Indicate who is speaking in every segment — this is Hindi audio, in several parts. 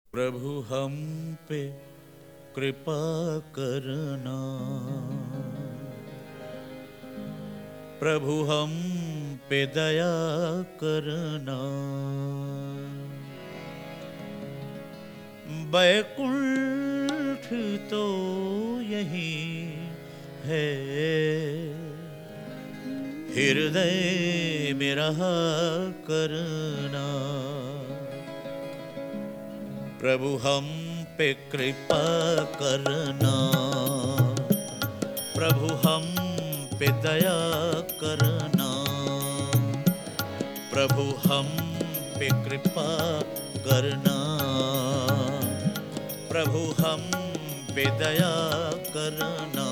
Speaker 1: प्रभु हम पे कृपा करना, प्रभु हम पे दया करना। बैकुंठ तो यही है, हृदय में रहा करना। प्रभु हम पे कृपा करना, प्रभु हम पे दया करना। प्रभु हम पे कृपा करना, प्रभु हम पे दया करना।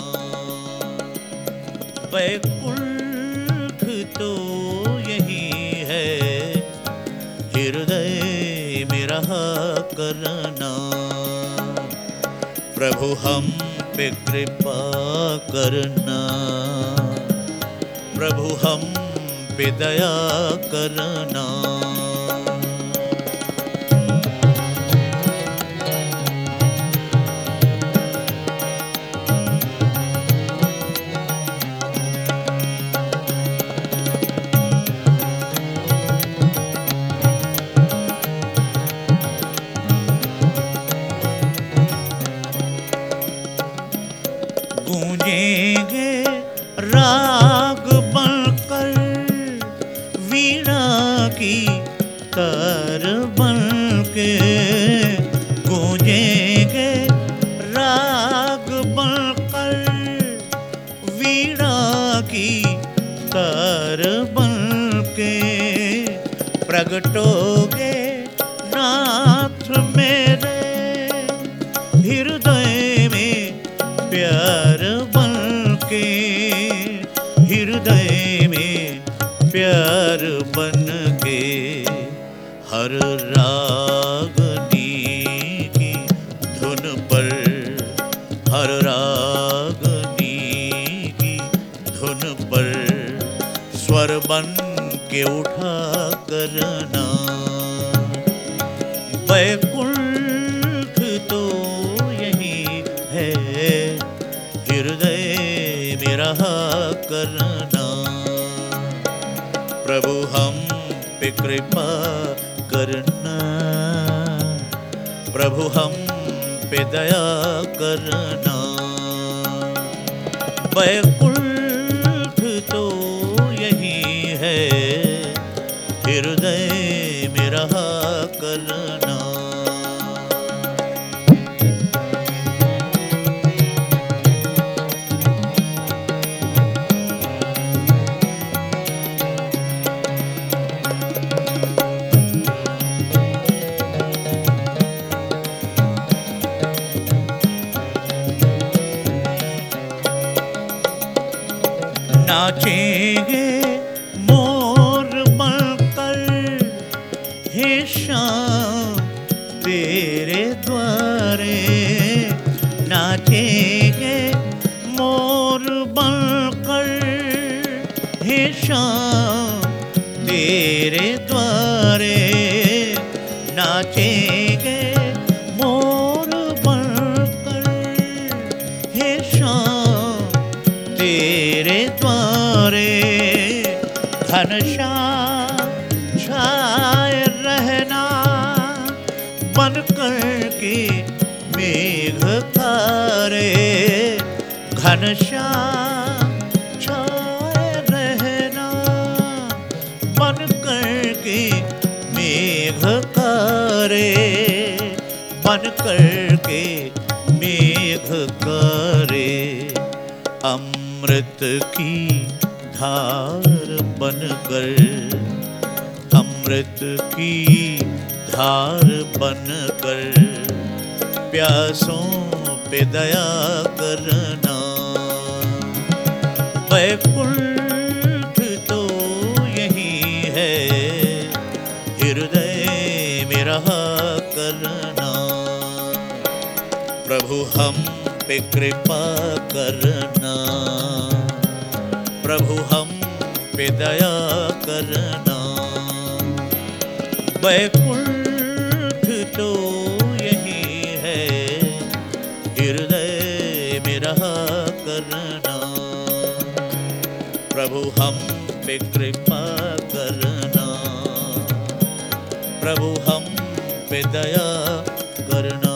Speaker 1: बैकुंठ तो यही है, हृदय में रहा करना। प्रभु हम पे कृपा करना, प्रभु हम पे दया करना। गूंजेंगे राग बनकर, वीणा की तार बनके। गूंजेंगे राग बनकर, वीणा की तार बनके। प्रगटोगे नाथ मेरे, हृदय में प्यार बनके। हृदय में प्यार बनके। हर रागनी की धुन पर, हर रागनी की धुन पर स्वर बन के उठा करना। बैकुंठ तो यही है, हृदय में रहा करना। प्रभु हम पे कृपा करना, प्रभु हम पे दया करना। बैकुंठ तो यही है, हृदय में रहा करना। नाचेंगे मोर बनकर, हे श्याम तेरे द्वारे। नाचेंगे मोर बनकर, हे श्याम तेरे द्वारे। नाचेंगे मोर बनकर, हे श्याम तेरे द्वारे। घनश्याम छाए रहना, बन कर के मेघ तारे। घनश्याम छाए रहना, बन कर के मेघ तारे। बन कर के मेघ तारे। अमृत की धार बनकर, अमृत की धार बनकर प्यासों पे दया करना। बैकुंठ तो यही है, हृदय में रहा करना। प्रभु हम पे कृपा करना, प्रभु हम पे दया करना। बैकुंठ तो यही करना, प्रभु हम पे कृपा करना, प्रभु हम पे दया करना।